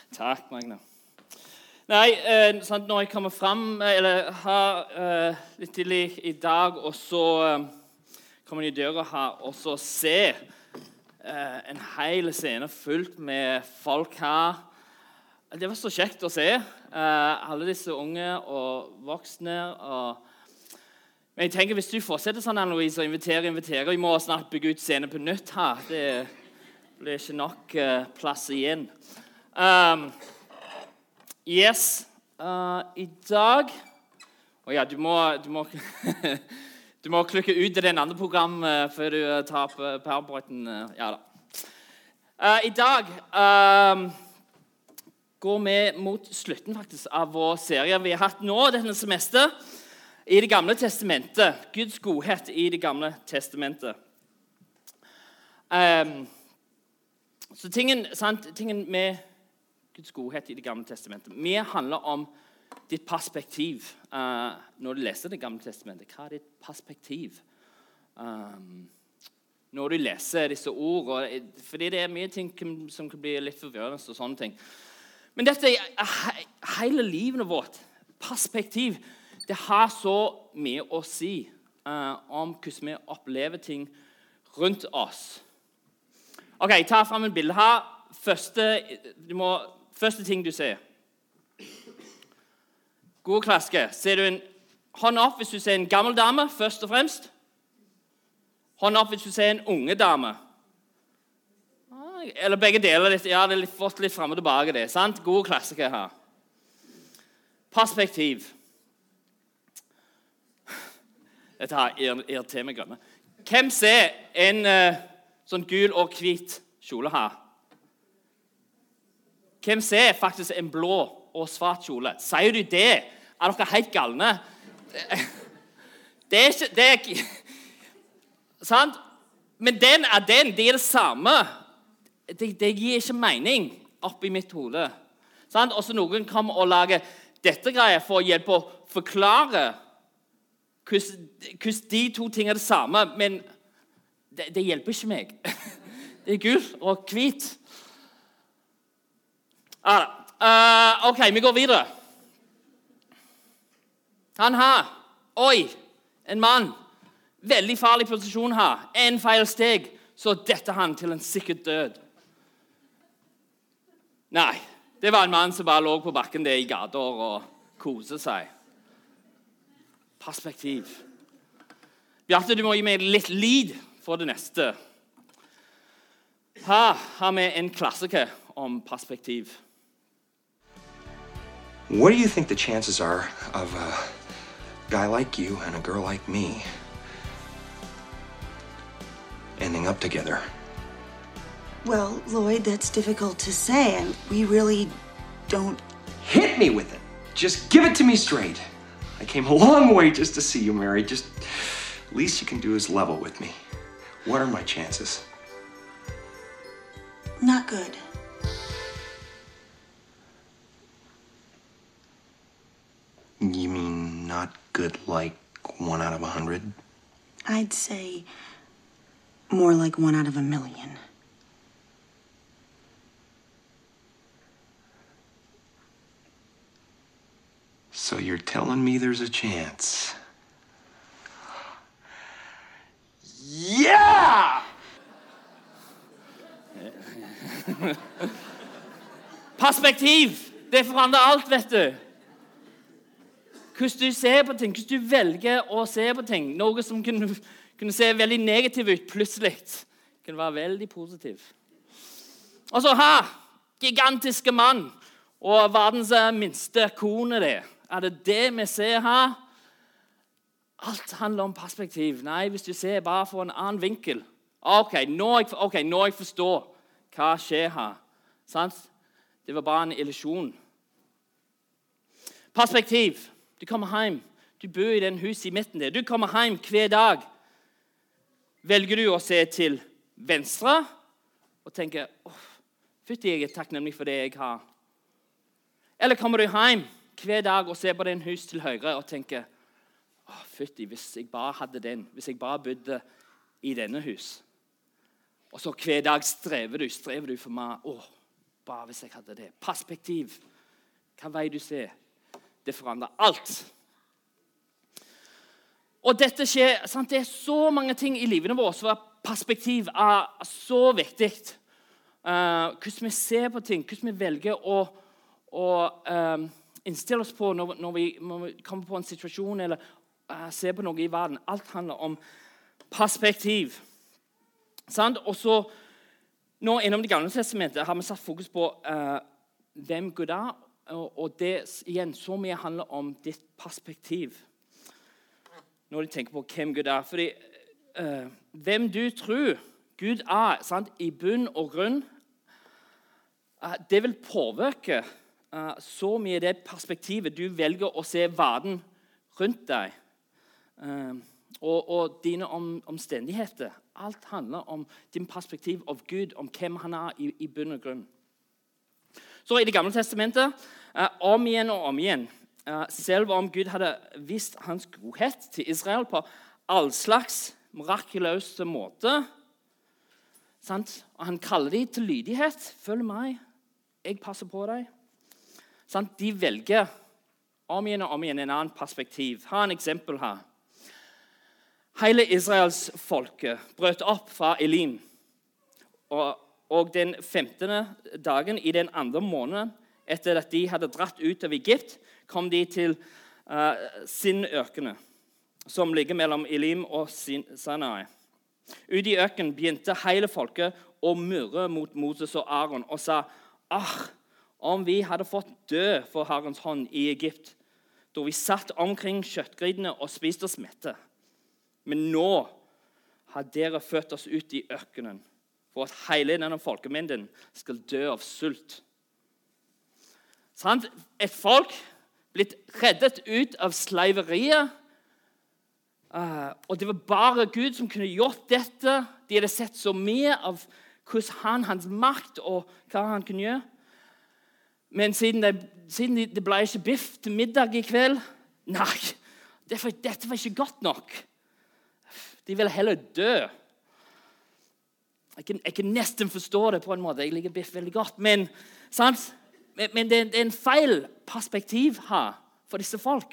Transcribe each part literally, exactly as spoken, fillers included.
Takk, Magne. Nei, eh, sant, når jeg kommer frem, eller har eh, litt tidlig i dag, og så eh, kommer jeg i døra her, og så se eh, en hel scene fullt med folk her. Det var så kjekt å se. Eh, alle disse unge og voksne. Og... Men jeg tenker, hvis du fortsetter sånn, Anne-Louise, og inviterer, inviterer, vi må snart bygge ut scene på nytt her. Det blir ikke nok eh, plass igjen. Um, yes, uh, i dag oh ja, du må, du må, du må klikke ut i den andre programmet før du tar opp PowerPointen. Ja da. Uh, I dag um, går vi mot slutten faktisk av vår serie vi har hatt nå, denne semester, i Det gamle testamentet. Guds godhet i Det gamle testamentet. Um, så tingen, sant, tingen med Guds godhet i Det gamle testamentet. Vi handler om ditt perspektiv. Uh, når du leser Det gamle testamentet, hva er ditt perspektiv? Um, når du leser disse ord, fordi det er mye ting som kan bli litt forvirrende og sånne ting. Men dette er he hele livet vårt. Perspektiv, det har så mye å si uh, om hvordan vi opplever ting rundt oss. Ok, ta frem en bilde her. Første, du må... Første ting du ser. God klaske. Ser du en hånd opp hvis du ser en gammel dame, først og fremst? Hånd opp hvis du ser en unge dame. Eller begge deler. Ja, det er litt, fått litt frem og tilbake det. Sant? God klaske her. Perspektiv. Dette her irriterer meg grønne. Hvem ser en uh, sånn gul og hvit kjole her? Hvem ser faktisk en blå og svart kjole? Sier du det? Er dere helt galne? Det er ikke... Det er ikke sant? Men den er den. Det er det samme. Det, det gir ikke mening oppi mitt hode. Sant? Og så noen kommer og lager dette greier for å hjelpe å forklare hvordan, hvordan de to ting er det samme. Men det, det hjelper ikke meg. Det er gul og hvit. Ah, uh, ok, vi går videre. Han her. Oi, en mann. Veldig farlig posisjon her. En feil steg, så dette han til en sikkert død. Nei, det var en mann som bare lå på bakken der i gater og koser seg. Perspektiv. Bjarte, du må gi meg litt lyd for det neste. Her har vi en klassiker om perspektiv. What do you think the chances are of a guy like you and a girl like me ending up together? Well, Lloyd, that's difficult to say, and we really don't... Hit me with it! Just give it to me straight. I came a long way just to see you married. Just, least you can do is level with me. What are my chances? Not good. You mean not good like one out of a hundred? I'd say more like one out of a million. So you're telling me there's a chance? Yeah! Perspektiv, det forandrer alt, vet du. Hvordan du ser på ting, hvordan du velger å se på ting. Noe som kunne, kunne se veldig negativt ut plutselig, kunne være veldig positiv. Og så her, gigantiske mann, og verdens minste kone det. Er det det vi ser her? Alt handler om perspektiv. Nei, hvis du ser bare for en annen vinkel. Ok, nå jeg, okay, nå jeg forstår hva skjer her. Sant? Det var bare en illusjon. Perspektiv. Du kommer hjem, du bor i den huset i midten der. Du kommer hjem hver dag. Velger du å se til venstre og tenke, åh, fytti, jeg er takknemlig for det jeg har. Eller kommer du hjem hver dag og ser på den hus til høyre og tenker, åh, fytti, hvis jeg bare hadde den, hvis jeg bare bodde i denne hus. Og så hver dag strever du, strever du for meg, åh, bare hvis jeg hadde det. Perspektiv. Hva vei du ser. Det forandrer alt. Og dette skjer, sant? Det er så mange ting i livene våre hvor perspektiv er så viktig. Uh, hvordan vi ser på ting, hvordan vi velger å, å uh, innstille oss på når, når, vi, når vi kommer på en situasjon eller uh, ser på noe i verden. Alt handler om perspektiv. Sant? Og så, nå innom Det gamle testamentet har vi satt fokus på uh, hvem Gud er, og, og det igjen så mye handler om ditt perspektiv. Når de tenker på hvem Gud er. Fordi uh, hvem du tror Gud er, sant? I bunn og grunn, uh, det vil påvirke uh, så mye det perspektivet du velger å se verden rundt deg. Uh, og, og dine om, omstendigheter. Alt handler om din perspektiv av Gud, om hvem han er i, i bunn og grunn. Så i Det gamle testamentet, uh, om igjen og om igjen, Uh, selv om Gud hadde vist hans godhet til Israel på all slags mirakuløse måte, sant? Og han kaller dem til lydighet. Følg meg, jeg passer på deg. Sant? De velger om igjen og om igjen en annen perspektiv. Ha en eksempel her. Hele Israels folke brøt opp fra Elim. Og, og den femtende dagen i den andre måneden etter at de hadde dratt ut av Egypt, kom de til uh, sin ørkene, som ligger mellom Elim og Sinai. Ut i økenen begynte hele folket å murre mot Moses og Aaron og sa, «Ah, om vi hadde fått dø for Herrens hånd i Egypt, da vi satt omkring kjøttgrytene og spiste oss mette. Men nå har dere ført oss ut i økenen, for at hele denne folkemengden skal dø av sult.» Sant? Et folk blitt reddet ut av slaveriet. Uh, og det var bare Gud som kunne gjort dette. De hadde sett så mye av hvordan han, hans makt og hva han kunne gjøre. Men siden det, siden det ble ikke biff til middag i kveld, nei, det var, dette var ikke godt nok. De ville heller dø. Jeg kan, jeg kan nesten forstå det på en måte. Jeg liker biff veldig godt. Men sant? Men det er en feil perspektiv her for disse folk.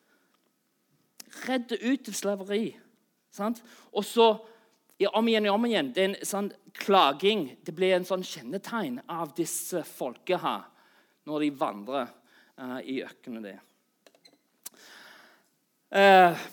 Redde ut til slaveri. Sant? Og så, ja, om igjen og om igjen, det er en sånn klaging. Det blir en sånn kjennetegn av disse folket her, når de vandrer uh, i økene der. Uh,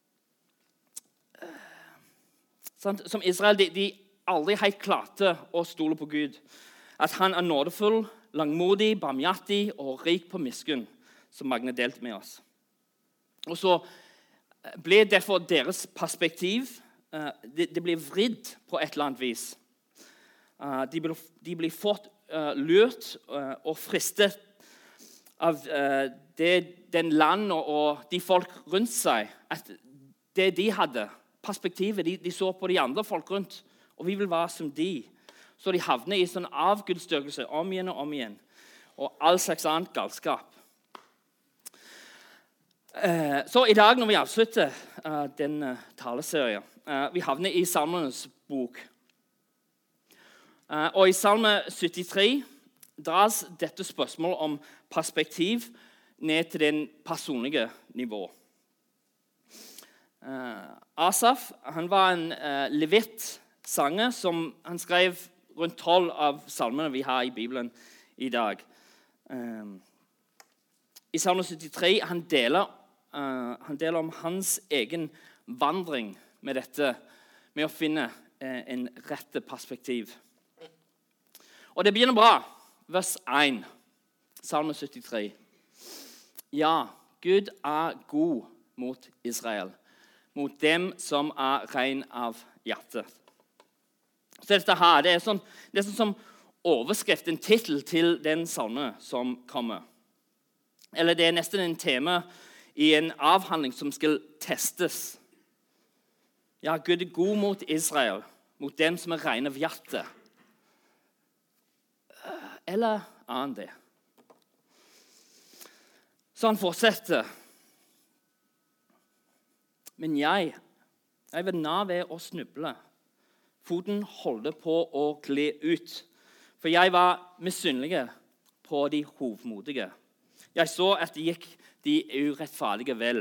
sant? Som Israel, de, de aldri helt klarte å stole på Gud. At han er nådefull, langmodig, barmhjertig og rik på miskunn, som Magne delte med oss. Og så ble derfor deres perspektiv uh, det, det ble vridd på et eller annet vis. Uh, de, ble, de ble fått uh, lurt uh, og fristet av uh, det, den land og, og de folk rundt seg, at det de hadde, perspektivet, de, de så på de andre folk rundt, og vi vil være som de. Så de havner i sånn avgudsdyrkelse om igjen og om igjen. Og all slags annet galskap. Eh, så i dag når vi avslutter uh, den uh, taleserien, uh, vi havner i Salmenes bok. Uh, og i Salme syttitre dras dette spørsmålet om perspektiv ned til den personlige nivå. Uh, Asaf, han var en uh, levitt-sanger som han skrev rundt tolv av salmene vi har i Bibelen i dag. Um, I Salme syttitre han deler, uh, han deler om hans egen vandring med dette, med å finne uh, en rette perspektiv. Og det begynner bra. Vers én, Salme syttitre. Ja, Gud er god mot Israel, mot dem som er ren av hjertet. Så dette her, det er sånn, det er sånn som overskrift, en titel til den salme som kommer. Eller det er nesten en tema i en avhandling som skal testes. Ja, Gud er god mot Israel, mot dem som er rene av hjertet. Eller er han det? Så han fortsetter. Men jeg, jeg vil nær ved å snuble. Foten holder på å gli ut For jeg var misunnelig på de hovmodige. Jeg så at det gikk de urettferdige vel.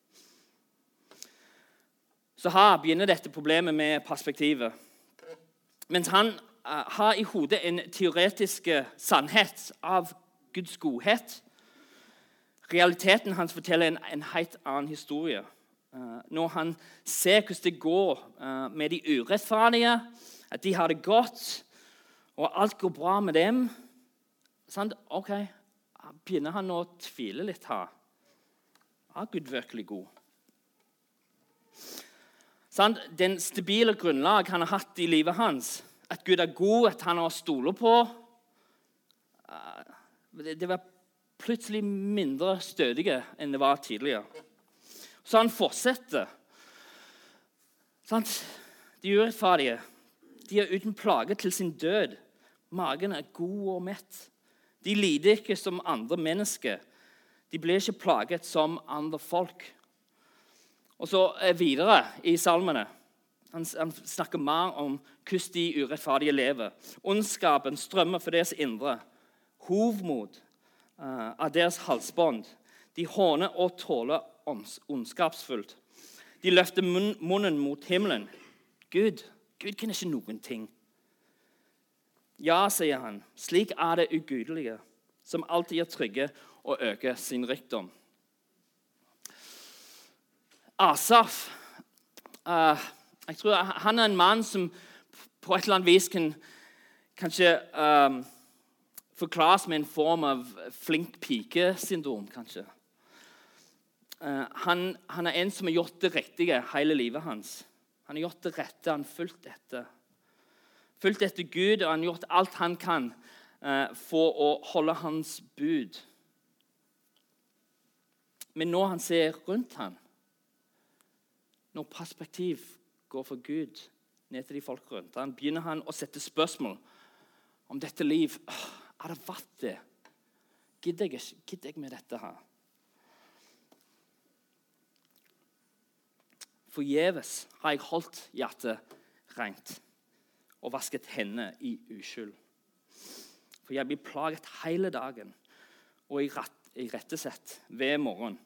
Så her begynner dette problemet med perspektivet. Mens han uh, har i hodet en teoretisk sannhet av Guds godhet, realiteten hans forteller en, en helt annen historie. Uh, når han ser hvordan det går uh, med de urettferdige, at de har det godt, og alt går bra med dem, sånn, ok, begynner han å tvile litt her. Er Gud virkelig god? Sånn, den stabile grunnlag han har hatt i livet hans, at Gud er god, at han har stolet på, uh, det, det var plutselig mindre stødige enn det var tidligere. Så han fortsetter. Sånn, de urettferdige, de er uten plage til sin død. Magen er god og mett. De lider ikke som andre mennesker. De blir ikke plaget som andre folk. Og så videre i salmene. Han, han snakker mer om hvordan de urettferdige lever. Ondskapen strømmer for deres indre. Hovmod uh, er deres halsbånd. De håner og tåler ondskapsfullt. De løfter mun, munnen mot himmelen. Gud, Gud kan ikke noen ting. Ja, sier han, slik er det ugudelige, som alltid er trygge og øker sin rikdom. Asaf, uh, jeg tror han er en mann som på et eller annet vis kan kanskje um, forklares med en form av flink pike-syndrom, kanskje. Uh, han, han er en som har gjort det riktige hele livet hans. Han har gjort det rette, han har fulgt dette. Fulgt etter Gud, og han har gjort alt han kan uh, for å holde hans bud. Men når han ser rundt han, når perspektiv går for Gud ned til de folk rundt han, begynner han å sette spørsmål om dette liv. Er det verdt det? Gidder jeg, gidder jeg med dette her? Forgjeves har jeg holdt hjertet rent og vasket hendene i uskyld. For jeg blir plaget hele dagen og i, rett, i rettesett ved morgen.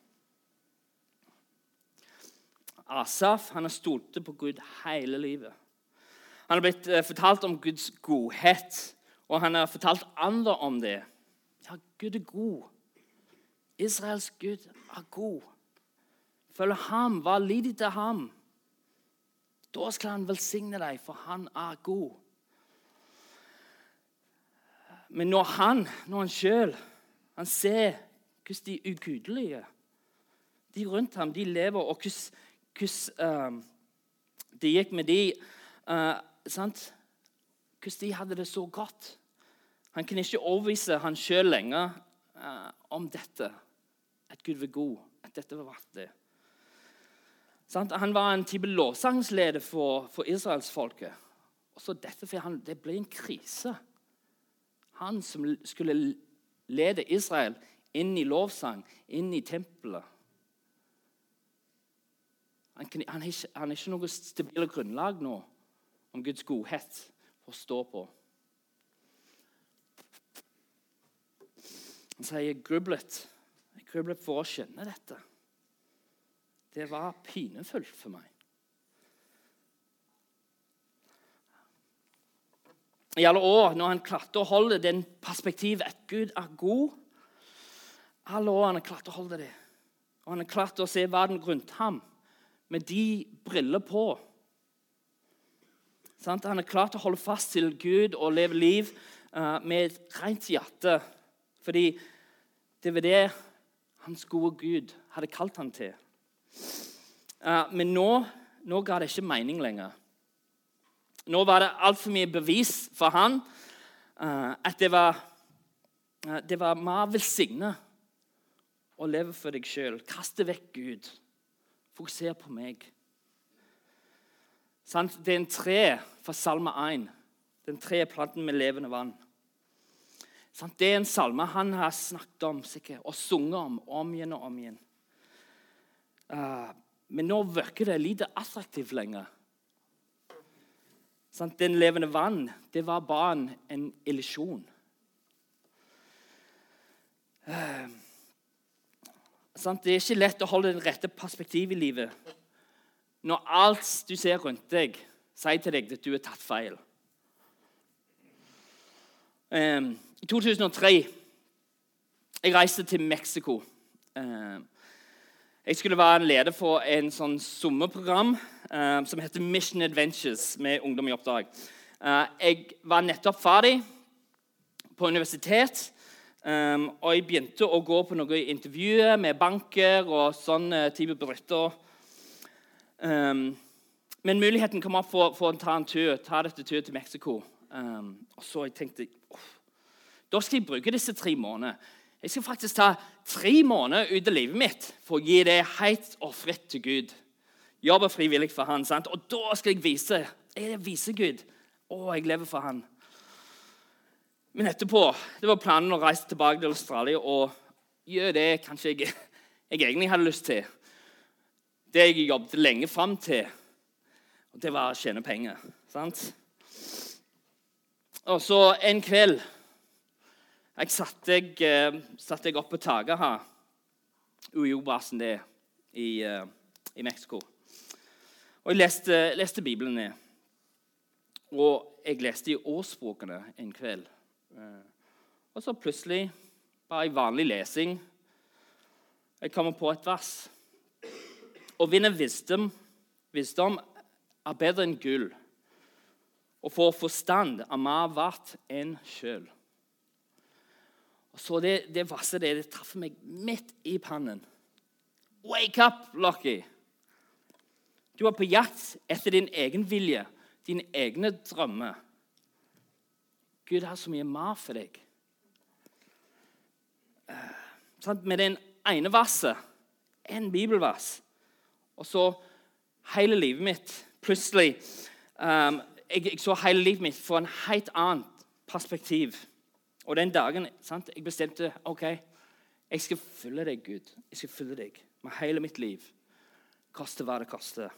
Asaf han har stolt på Gud hele livet. Han har blitt eh, fortalt om Guds godhet, og han har fortalt andre om det. Ja, Gud er god. Israels Gud er god. Følg ham, vær lydig til ham. Da skal han velsigne deg, for han er god. Men når han, når han selv, han ser hvordan de ugudelige, de rundt ham, de lever, og hvordan, hvordan uh, det gikk med de, uh, sant? Hvordan de hadde det så godt. Han kan ikke overvise han selv lenger uh, om dette, at Gud var god, at dette var verdt det. Han var en type lovsangsleder for, for israelsfolket. Og så dette, for han, det ble en krise. Han som skulle lede Israel inn i lovsang, inn i tempelet. Han, kan, han, er ikke, han er ikke noe stabile grunnlag nå om Guds godhet for å stå på. Han sier, jeg grublet. Jeg grublet for å skjønne dette. Det var pinefullt for meg. I alle år, når han klarte å holde den perspektivet at Gud er god, alle år han klarte å holde det. Og han klarte å se verden rundt ham med de briller på. Sant? Han klart å holde fast til Gud og leve liv uh, med et rent hjerte. Fordi det var det hans gode Gud hadde kalt han til. Uh, men nå, nå ga det ikke mening lenger. Nå var det alt for mye bevis for han uh, at det var, uh, det var mer velsignet å leve for deg selv. Kaste vekk Gud. Fokuser på meg. Sant? Det er en tre fra salme én. Den tre planten med levende vann. Sant? Det er en salme han har snakket om sikkert, og sunget om om igjen og om igjen. Uh, men nå virker det lite attraktivt lenger. Sant? Den levende vann, det var bare en illusjon. Uh, sant? Det er ikke lett å holde det rette perspektivet i livet. Når alt du ser rundt deg, sier til deg at du er tatt feil. Um, I to tusen og tre jeg reiste til Mexico. Um, jeg skulle være en leder for en sånn sommerprogram um, som heter Mission Adventures med ungdom i oppdrag. Uh, jeg var nettopp ferdig på universitet, um, og jeg begynte å gå på noen intervjuer med banker og sånne type bedrifter. Um, men muligheten kom opp for, for å ta en tur, ta dette tur til Mexico. Um, og så jeg tenkte oh, da skal jeg bruke disse tre månedene. Jeg skal faktisk ta tre måneder ut av livet mitt for å gi det helt og fritt til Gud. Jobbe frivillig for han, sant? Og da skal jeg vise, jeg viser Gud. Å, jeg lever for han. Men etterpå, det var planen å reise tilbake til Australia og gjøre det kanskje jeg, jeg egentlig hadde lyst til. Det jeg jobbet lenge frem til, og det var å tjene penger, sant? Og så en kveld, jeg satt jeg, uh, satt jeg opp på taket her, U I O-basen det, i, uh, i Mexico. Og jeg leste, leste Bibelen ned. Og jeg leste i årsbokene en kveld. Uh, og så plutselig, bare i vanlig lesing, jeg kommer på et vers. Å vinne visdom, visdom er bedre enn gull. Og for forstand er mer verdt enn sjøl. Og så det, det verset det, det traff meg midt i pannen. Wake up, Lucky! Du er på jakt etter din egen vilje, dine egne drømmer. Gud har så mye mer for deg. Uh, med den ene verset, en bibelvers, og så hele livet mitt, plutselig, um, jeg, jeg så hele livet mitt fra en helt annet perspektiv. Og den dagen sant, jeg bestemte, ok, jeg skal følge deg, Gud. Jeg skal følge deg med hele mitt liv. Koste hva det koster.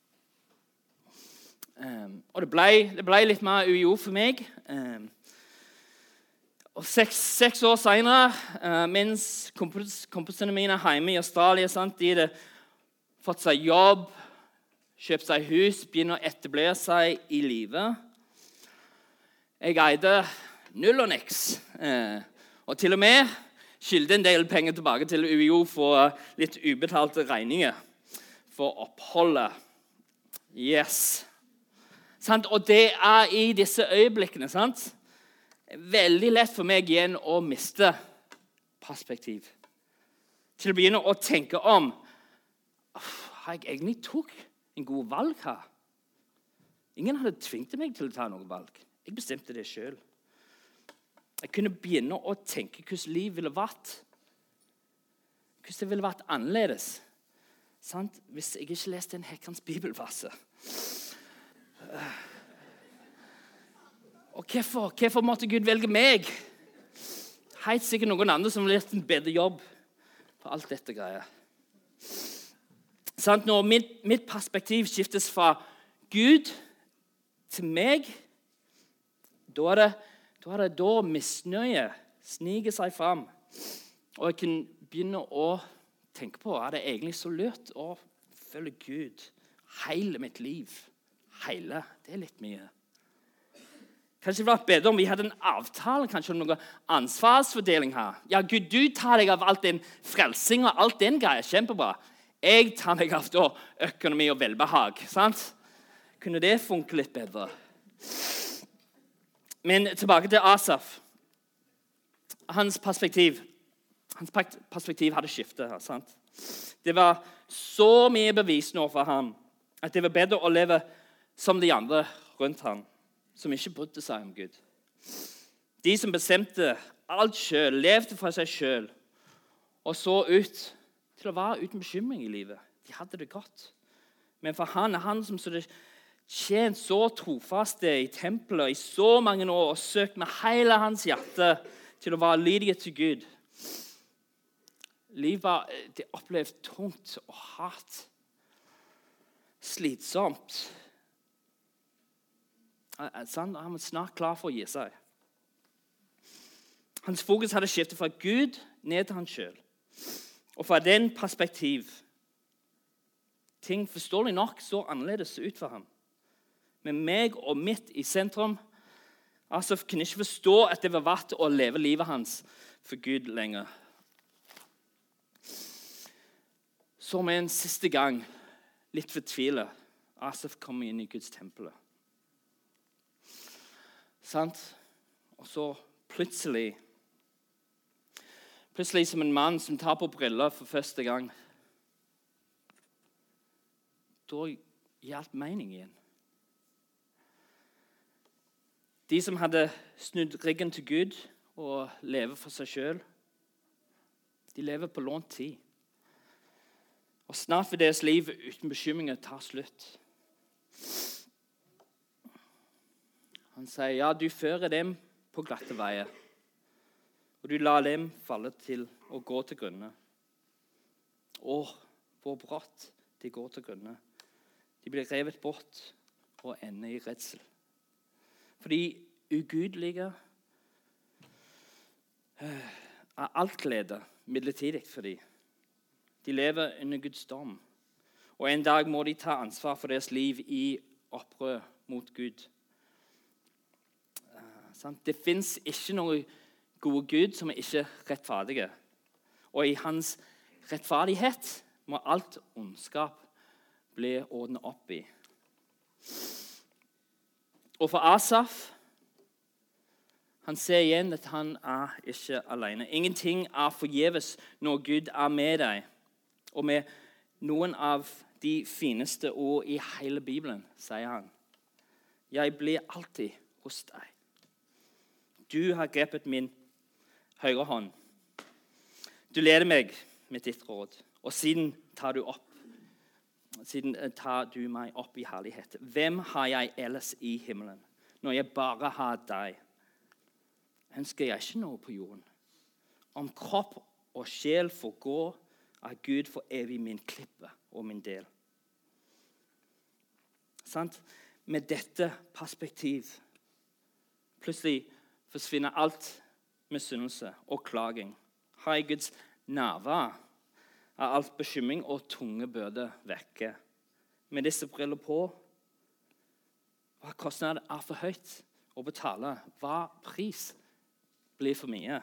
Um, og det ble, det ble litt mer U I O for meg. Um, og seks, seks år senere, uh, mens kompis, kompisene mine hjemme i Australia, sant, de hadde fått seg jobb, kjøpt seg hus, begynner å etablere seg i livet. Jeg eide null og niks. Eh, og til og med skyldte en del penger tilbake til U I O for litt ubetalte regninger for oppholdet. Yes. Sant? Og det er i disse øyeblikkene, sant? Veldig lett for meg igjen å miste perspektiv. Til å begynne å tenke om, har jeg egentlig tok en god valg her? Ingen hadde tvingt meg til å ta noe valg. Jeg bestemte det selv. Jeg kunne begynne å tenke hvordan liv ville vært. Hvordan det ville vært annerledes. Sant? Hvis jeg ikke leste en hekkens bibelverse. Og hvorfor? Hvorfor måtte Gud velge meg? Helt sikkert noen andre som ville gjort en bedre jobb på alt dette greier. Sant? Når mitt, mitt perspektiv skiftes fra Gud til meg, da er det Da er det da misnøye sniker seg fram. Og jeg kan begynne å tenke på, er det egentlig så lurt å følge Gud hele mitt liv? Hele, det er litt mye. Kanskje det var bedre om vi hadde en avtale, kanskje noen ansvarsfordeling her. Ja, Gud, du tar deg av alt den frelsing og alt den greia, kjempebra. Jeg tar meg av da økonomi og velbehag, sant? Kunne det funke litt bedre? Men tilbake til Asaf. Hans perspektiv, hans perspektiv hadde skiftet her, sant? Det var så mye bevis nå for ham at det var bedre å leve som de andre rundt ham, som ikke brydde seg om Gud. De som bestemte alt selv, levde for seg selv, og så ut til å være uten bekymring i livet. De hadde det godt. Men for han er han som så det tjent så trofaste i tempelet i så mange år og søkt med hele hans hjerte til å være lydige til Gud. Livet det opplevd tungt og hardt. Slitsomt. Han var snart klar for å gi seg. Hans fokus hadde skiftet fra Gud ned til han selv. Og fra den perspektiv, ting forståelig nok så annerledes ut for ham. Med meg og mitt i sentrum, Asaf kunne ikke forstå at det var verdt å leve livet hans for Gud lenger. Så med en siste gang, litt fortvilet, Asaf kom inn i Guds tempel. Sant? Og så plutselig, plutselig som en mann som tar på briller for første gang, da gjaldt mening igjen. De som hadde snudd ryggen til Gud og lever for seg selv, de lever på lånt tid. Og snart vil deres liv uten bekymringer ta slutt. Han sier, ja, du fører dem på glatte veier, og du lar dem falle til og gå til grunne. Åh, hvor brått de går til grunne. De blir revet bort og ender i redsel. For de ugudelige er alt glede midlertidig for dem. De lever under Guds dom. Og en dag må de ta ansvar for deres liv i opprør mot Gud. Det finnes ikke noen gode Gud som er ikke rettferdige. Og i hans rettferdighet må alt ondskap bli ordnet opp i. Og for Asaf, han ser igjen at han er ikke alene. Ingenting er forgjeves når Gud er med deg. Og med noen av de fineste ord i hele Bibelen, sier han, jeg blir alltid hos deg. Du har grepet min høyre hånd. Du leder meg med ditt råd, og siden tar du opp, siden tar du meg opp i herlighet. Hvem har jeg ellers i himmelen, når jeg bare har deg? Ønsker jeg ikke noe på jorden. Om kropp og sjel får gå, er Gud for evig min klippe og min del. Sant? Med dette perspektiv plutselig forsvinner alt misunnelse og klaging. Har jeg Guds nærvær, er alt bekymring og tunge byrder vekke. Med disse briller på, hva kostnader er for høyt å betale? Hva pris blir for mye?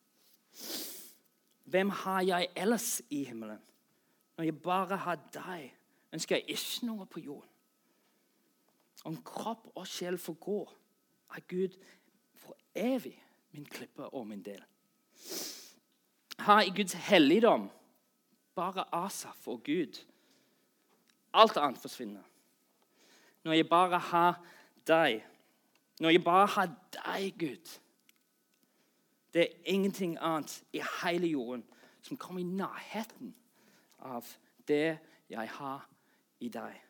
Hvem har jeg ellers i himmelen? Når jeg bare har deg, ønsker jeg ikke noe på jorden. Om kropp og sjel får gå, er Gud for evig min klippe og min del. Her i Guds helligdom, bare Asaf og Gud. Alt annet forsvinner. Når jeg bare har deg, når jeg bare har deg, Gud, det er ingenting annet i hele jorden som kommer i nærheten av det jeg har i deg.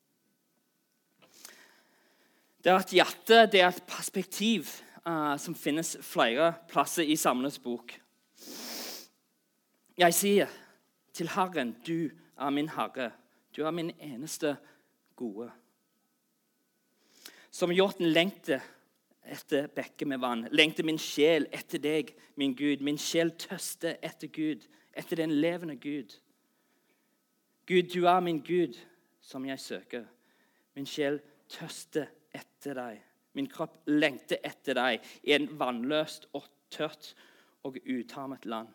Det er et hjerte, det er et perspektiv uh, som finnes flere plasser i Salmenes bok. Jeg sier til Herren, du er min Herre, du er min eneste gode. Som hjorten lengter etter bekker med vann, lengter min sjel etter deg, min Gud. Min sjel tøster etter Gud, etter den levende Gud. Gud, du er min Gud, som jeg søker. Min sjel tøster etter deg. Min kropp lengter etter deg i en vannløst og tørt og utarmet land.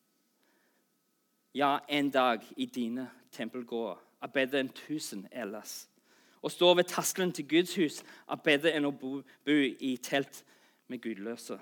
Ja, en dag i dine tempelgårder er bedre enn tusen ellers. Å stå ved terskelen til Guds hus er bedre enn å bo, bo i telt med gudløse.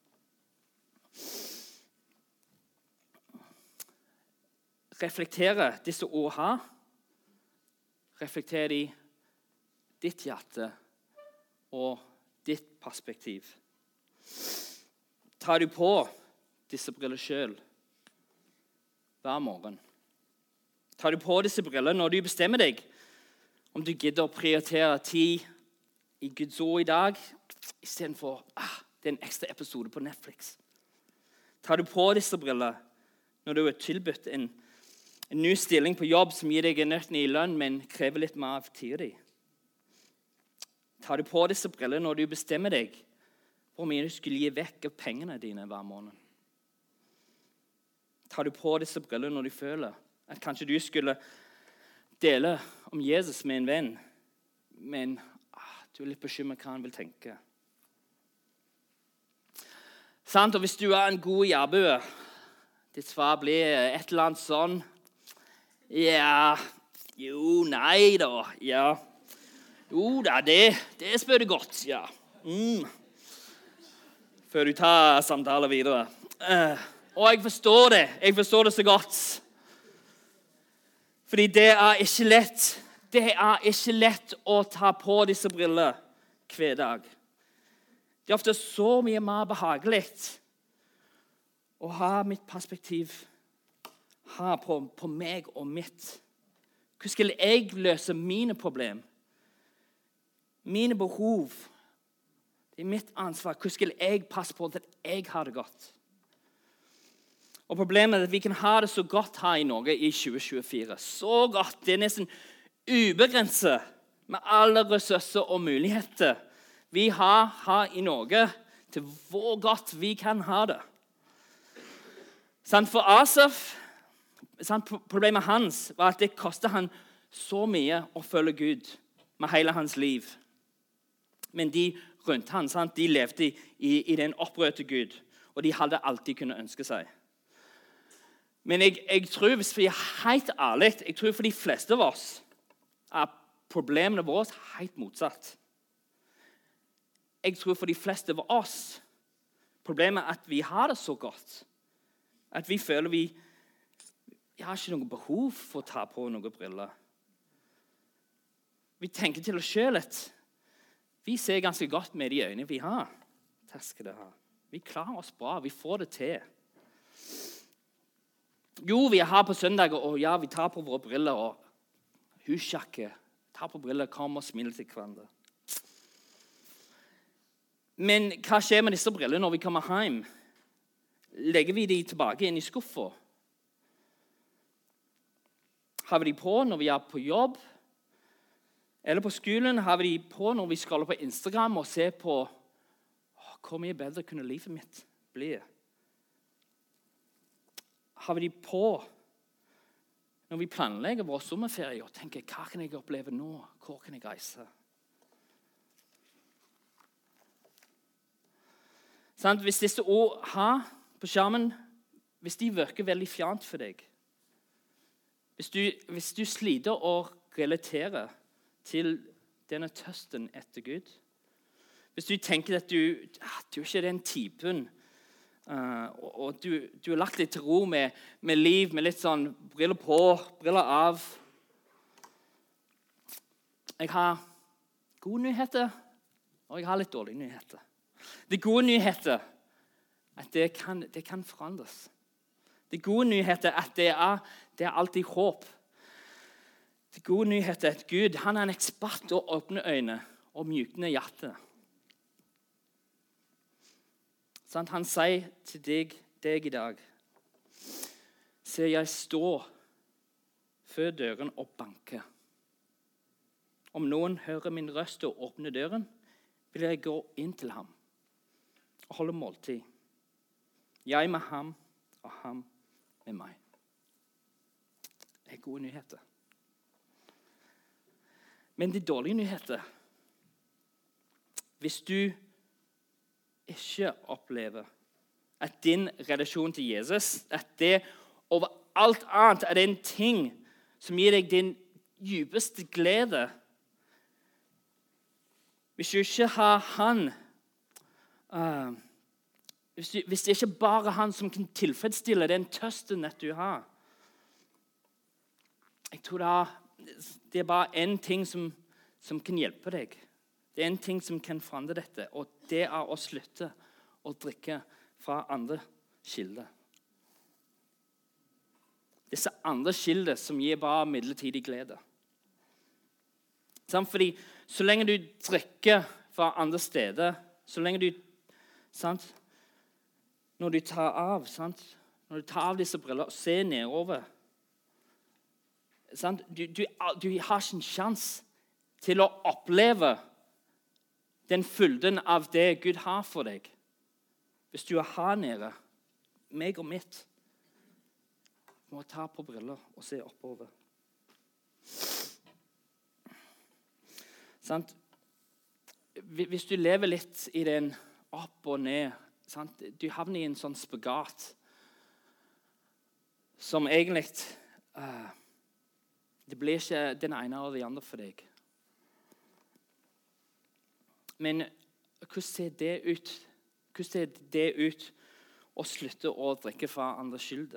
Reflektere disse ord her. Reflektere i ditt hjerte og ditt perspektiv. Tar du på disse briller selv hver morgen? Tar du på disse briller når du bestemmer deg om du gidder å prioritere tid i Guds ord i dag, i stedet for ah, det er en ekstra episode på Netflix? Tar du på disse briller når du er tilbudt en, en ny stilling på jobb som gir deg en økning i lønn, men krever litt mer av tiden din? Tar du på disse brillene når du bestemmer deg hvor mye du skulle gi vekk av pengene dine hver måned? Tar du på disse brillene når du føler at kanskje du skulle dele om Jesus med en venn, men ah, du er litt bekymret hva han vil tenke? Sant? Og hvis du er en god jærbue, ditt svar blir et eller annet sånn, ja, jo, nei da, ja, jo da, det, det spør du godt, ja. Mm. Før du tar samtaler videre. Uh, og jeg forstår det, jeg forstår det så godt. Fordi det er ikke lett, det er ikke lett å ta på disse briller hver dag. Det er ofte så mye mer behagelig å ha mitt perspektiv her på, på meg og mitt. Hvordan skal jeg løse mine problem? Mine behov? Det er mitt ansvar. Hvordan skal jeg passe på at jeg har det godt? Og problemet er at vi kan ha det så godt her i Norge i tjue tjuefire. Så godt. Det er nesten ubegrenset med alle ressurser og muligheter vi har her i Norge til hvor godt vi kan ha det. For Asaf, problemet hans var at det kostet han så mye å følge Gud med hele hans liv. Men de rundt han, de levde i, i den opprørte Gud, og de hadde alltid kunnet ønske seg. Men jeg, jeg tror, hvis vi er helt ærlige, jeg tror for de fleste av oss er problemene våre helt motsatt. Jeg tror for de fleste av oss, problemet er at vi har det så godt, at vi føler vi, vi har ikke noe behov for å ta på noen briller. Vi tenker til oss selv at vi ser ganske godt med de øynene vi har. Takk skal det ha. Vi klarer oss bra, vi får det til. Jo, vi er her på søndag, og ja, vi tar på våre briller, og husjakke, tar på briller, kommer og smiler til hverandre. Men hva skjer med disse brillene når vi kommer hjem? Legger vi de tilbake inn i skuffer? Har vi de på når vi er på jobb? Eller på skolen? Har vi de på når vi scroller på Instagram og ser på åh, hvor mye bedre kunne livet mitt bli? Har vi de på når vi planlegger vår sommerferie og tenker, hva kan jeg oppleve nå? Hvor kan jeg reise? Hvis disse ord her på skjermen, hvis de virker veldig fjernt for deg, hvis du, hvis du sliter å relatere til denne tørsten etter Gud, hvis du tenker at du, du er ikke den typen, uh, og, og du, du har lagt deg til ro med, med liv, med litt sånn briller på, briller av. Jeg har gode nyheter, og jeg har litt dårlige nyheter. Det gode nyheter at det kan, det kan forandres. Det gode nyheter at det er, det er alltid håp. Det gode nyheter at Gud han er en ekspert å åpne øyne og mjukne hjertet. Sånn, han sier til deg, deg i dag, se, jeg står før døren og banker. Om noen hører min røst og åpner døren, vil jeg gå inn til ham og holde måltid. Jeg med ham, og ham med meg. Det er gode nyheter. Men det er dårlige nyheter. Hvis du ikke opplever at din relasjon til Jesus, at det over alt annet er den ting som gir deg din dypeste glede, hvis du ikke har han, uh, hvis, du, hvis det ikke bare er han som kan tilfredsstille den tørsten at du har, jeg tror det er, det er bare en ting som, som kan hjelpe deg. Det er en ting som kan forandre dette, og det er å slutte å drikke fra andre kilder. Disse andre kilder som gir bare midlertidig glede. Fordi så lenge du drikker fra andre steder, så lenge du, sant, når du tar av, sant, når du tar av disse briller og ser nedover, sant, du, du, du har ikke en sjans til å oppleve den fylden av det Gud har for deg. Hvis du er her nede, meg og mitt, må ta på briller og se oppover. Sant? Hvis du lever litt i den opp og ned, sant? Du havner i en sånn spagat som egentlig uh, det blir ikke den ene eller den andre for deg. Men hvordan ser det ut? Hvordan ser det ut å slutte å drikke fra andres skyld?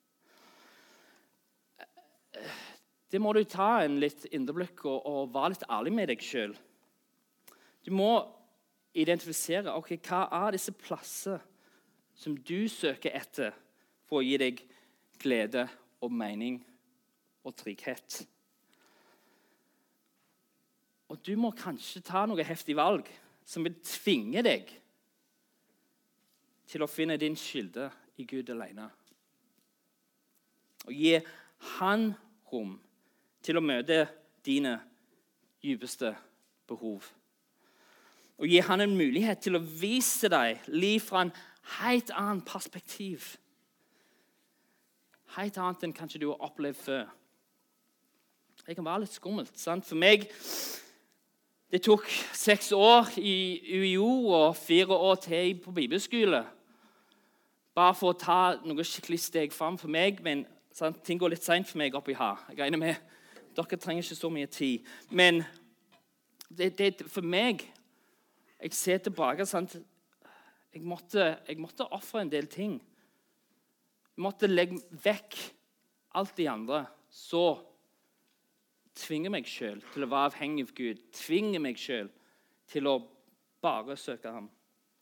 Det må du ta en litt indreblikk og, og være litt ærlig med deg selv. Du må identifisere ok, hva er disse plasser som du søker etter for å gi deg glede og mening og trygghet. Og du må kanskje ta noe heftig valg som vil tvinge deg til å finne din kilde i Gud alene. Og gi han rom til å møte dine dypeste behov. Og gi han en mulighet til å vise deg liv fra en helt annen perspektiv. Helt annet enn kanskje du har opplevd før. Det kan være litt skummelt, sant? For meg, det tok seks år i U I O og fire år til på bibelskole. Bare for å ta noe skikkelig steg frem for meg, men sant? Ting går litt sent for meg oppi her. Jeg regner med, dere trenger ikke så mye tid. Men det, det, for meg, jeg ser tilbake, sant? Jeg måtte, jeg måtte offre en del ting. Jeg måtte legge vekk alt de andre, så tvinge meg selv til å være avhengig av Gud, tvinge meg selv til å bare søke ham.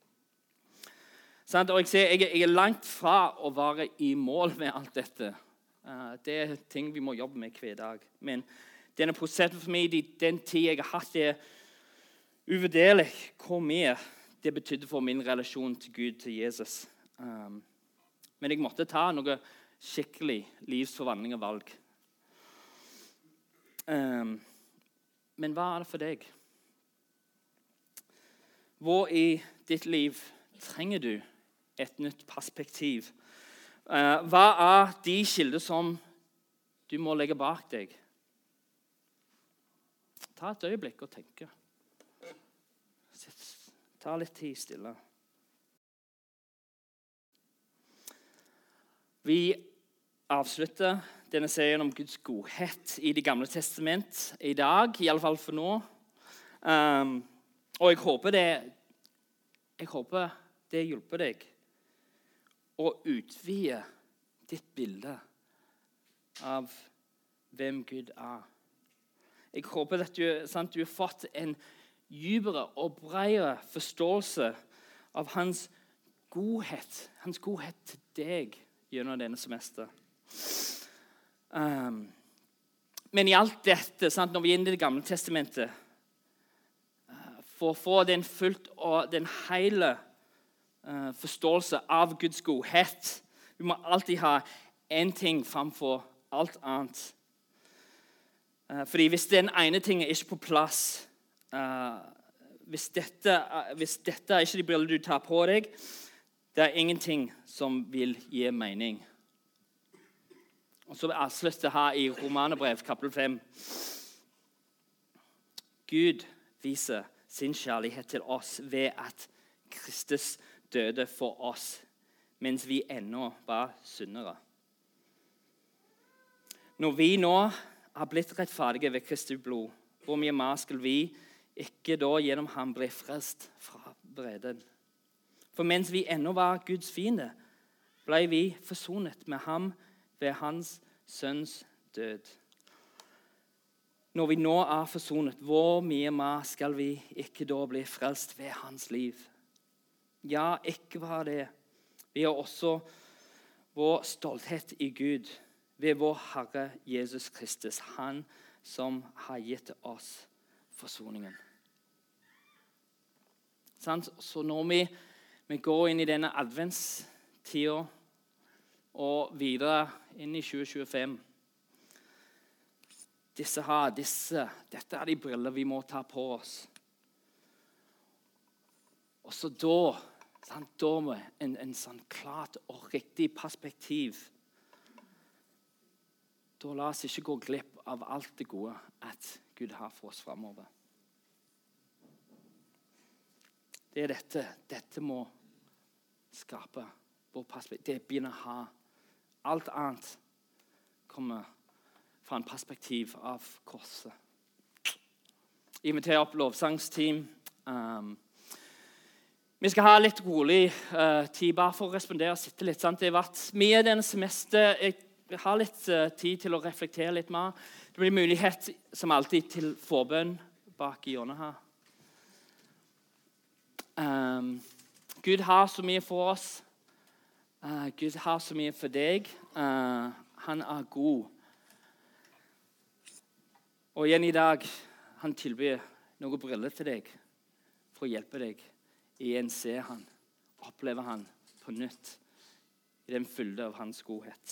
Og jeg, ser, jeg, jeg er langt fra å være i mål med alt dette. Det er ting vi må jobbe med hver dag. Men denne prosessen for meg, den tid jeg har hatt, er uvurderlig hvor mye det betydde for min relasjon til Gud, til Jesus. Um, men jeg måtte ta noe skikkelig livsforvandling og valg. Um, men hva er det for deg? Hvor i ditt liv trenger du et nytt perspektiv? Uh, hva er de kilder som du må legge bak deg? Ta et øyeblikk og tenke. Ta litt tid stille. Vi avslutter denne serien om Guds godhet i Det gamle testament i dag, i alle fall for nå. Um, og jeg håper det, jeg håper det hjelper deg å utvide ditt bilde av hvem Gud er. Jeg håper at du, sant, du har fått en dypere og bredere forståelse av hans godhet, hans godhet til deg gjennom denne semester. Um, men i alt dette, sant, når vi er inne i Det gamle testamentet, uh, for å få den fullt og den hele uh, forståelse av Guds godhet, vi må alltid ha en ting framfor alt annet. Uh, fordi hvis den ene tingen er ikke på plass, Uh, hvis, dette, uh, hvis dette er ikke de briller du tar på deg, det er ingenting som vil gi mening. Og så avslutter det her i Romanerbrev, kapittel fem. Gud viser sin kjærlighet til oss ved at Kristus døde for oss, mens vi ennå var syndere. Når vi nå har blitt rettferdige ved Kristi blod, hvor mye mer skal vi ikke da gjennom ham ble frelst fra vreden? For mens vi ennå var Guds fiende, ble vi forsonet med ham ved hans sønns død. Når vi nå er forsonet, hvor mye mer skal vi ikke da bli frelst ved hans liv? Ja, ikke bare det. Vi har også vår stolthet i Gud ved vår Herre Jesus Kristus, han som har gitt oss forsoningen. Så når vi, vi går inn i denne adventstida og videre inn i tjue tjuefem, disse her, disse, dette er de briller vi må ta på oss. Og så da, sant, da med en, en sånn klart og riktig perspektiv. Da la oss ikke gå glipp av alt det gode at Gud har for oss fremover. Det er dette. Dette må skape vår perspektiv. Det begynner å ha. Alt annet kommer fra en perspektiv av korset. Jeg inviterer opp lovsangsteam. Um, vi skal ha litt rolig uh, tid bare for å respondere og sitte litt. Sant? Det har vært mye denne semester. Jeg har litt uh, tid til å reflektere litt mer. Det blir mulighet, som alltid, til forbønn bak i hjørnet her. Um, Gud har så mye for oss. Uh, Gud har så mye for deg. Uh, han er god. Og igjen i dag, han tilbyr noen briller til deg for å hjelpe deg igjen se han, oppleve han på nytt i den fylde av hans godhet.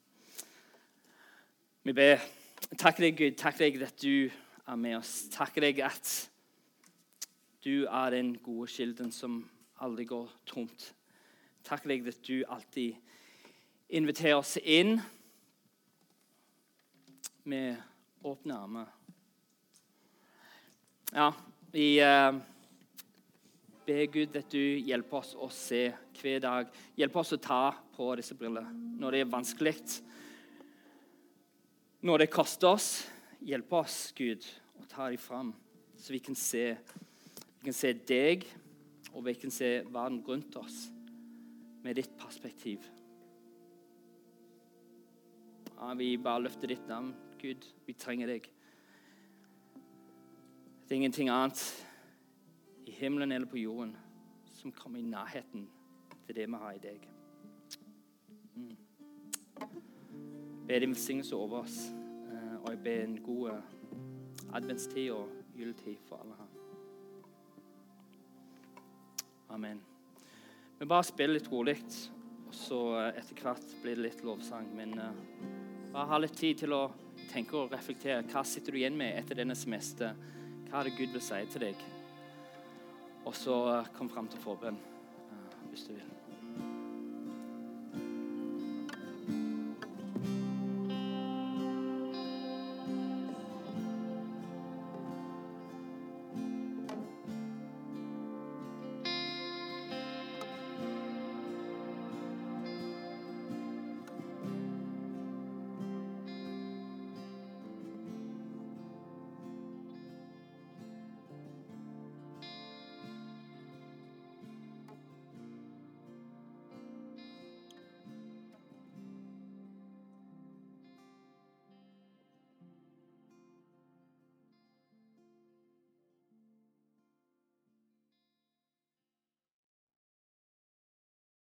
Vi ber, takk deg Gud, takk deg at du er med oss. Takk deg at du er den gode kilden som aldri går tomt. Takk deg at du alltid inviterer oss inn med åpne armer. Ja, vi uh, ber Gud at du hjelper oss å se hver dag. Hjelper oss å ta på disse brillene når det er vanskelig. Når det koster oss, hjelper oss, Gud, å ta dem fram. Så vi kan se, vi kan se deg, og vi kan se verden rundt oss med ditt perspektiv. Ja, vi bare løfter ditt navn, Gud. Vi trenger deg. Det er ingenting annet i himmelen eller på jorden som kommer i nærheten til det vi har i deg. Mm. Be din velsignelse over oss, og jeg ber en god adventstid og juletid for alle her. Amen. Vi bare spiller litt rolig, og så etter hvert blir det litt lovsang, men uh, bare ha litt tid til å tenke og reflektere. Hva sitter du igjen med etter denne semester? Hva er det Gud vil si til deg? Og så kom frem til forbønn, uh, hvis du vil.